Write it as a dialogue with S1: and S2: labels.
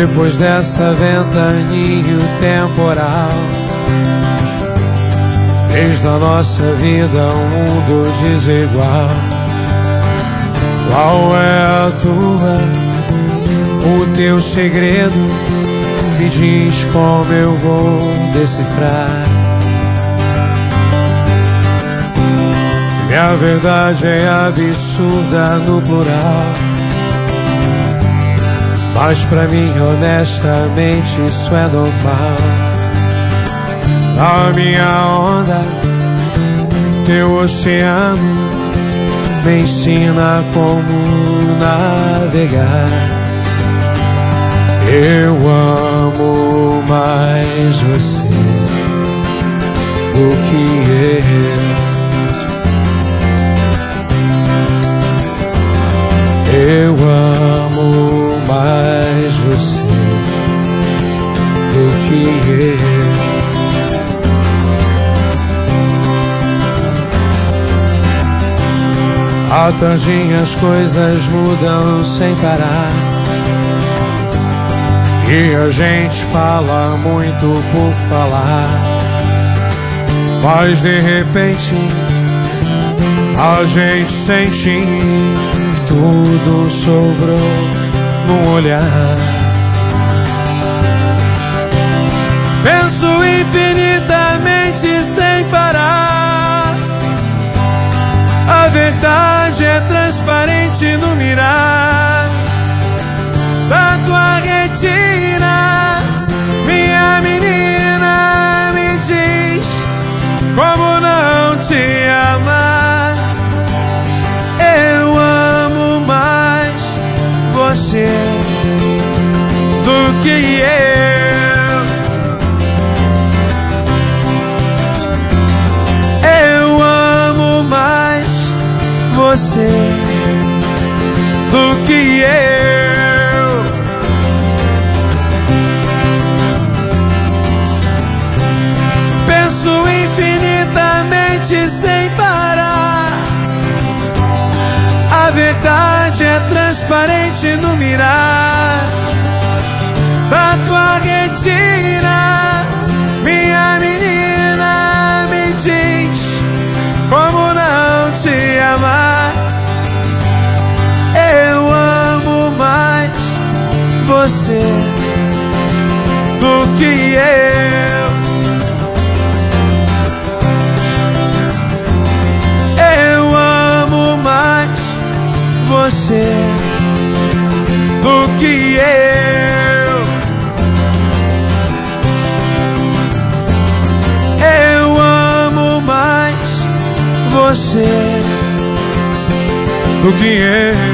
S1: Depois dessa ventania temporal, fez da nossa vida um mundo desigual. Qual é a tua, o teu segredo? Me diz como eu vou decifrar. Minha verdade é absurda no plural, mas pra mim honestamente isso é normal. A minha onda, teu oceano, me ensina como navegar. Eu amo mais você do que eu amo mais você do que A tangente as coisas mudam sem parar, e a gente fala muito por falar, mas de repente a gente sente que tudo sobrou num olhar. Penso infinitamente sem parar, a verdade é transparente no mirar da tua retina. Minha menina, me diz como não te amar. Eu amo mais você do que eu amo mais você do que eu. Penso infinitamente sem parar, a verdade é transparente no mirar da tua retina. Minha menina, me diz como não te amar. Eu amo mais você do que eu. Eu amo mais você do que eu. Eu amo mais você do que eu.